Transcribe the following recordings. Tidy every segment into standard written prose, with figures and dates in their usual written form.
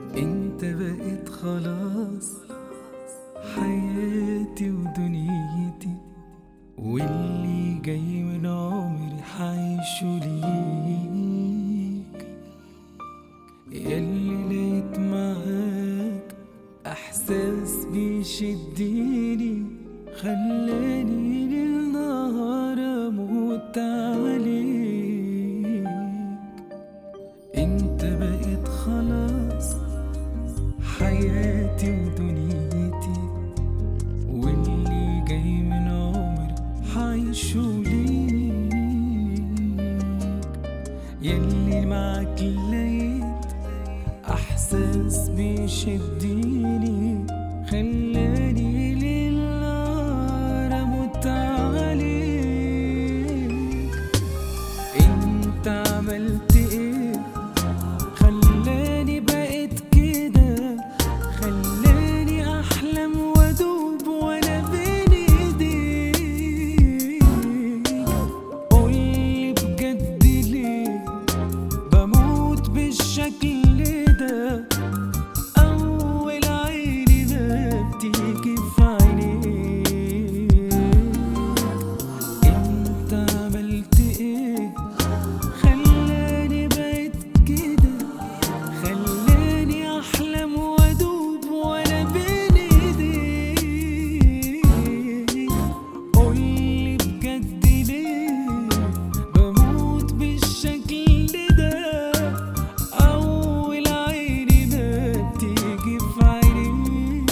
انت بقيت خلاص حياتي ودنيتي، واللي جاي من عمري حعيشه ليك. ياللي لقيت معاك احساس بيشدني، خلاني للنهار اموت عليك. انت بقيت خلاص حياتي ودنيتي، واللي جاي من عمري حعيشه ليك. ياللي معاك لقيت احساس بيشدني، خلاني للنار اموت عليك. انت عملت ايه خلاني بقيت كده؟ خلاني احلم وادوب وانا بين ايديك. قولي بجد ليه بموت بالشكل ده؟ اول عيني ده بتيجي في عينيك. انت عملت ايه خلاني بقيت كده؟ خلاني احلم وادوب وانا بين ايديك. قولي بجد ليه بموت بالشكل ده؟ اول عيني ده بتيجي في عينيك.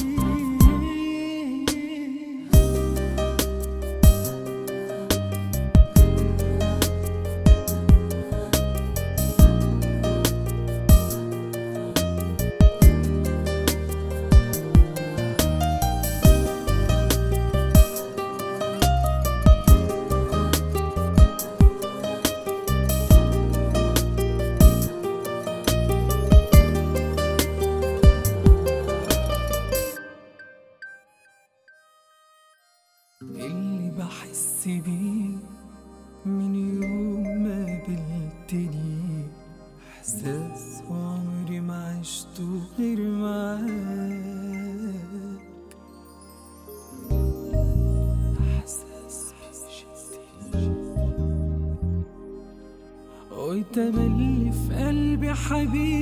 اللي بحس بيه من يوم ما قابلتني، احساس عمري ما عشته غير معاك. احساس بيشدني ويتملي في قلبي حبيبي،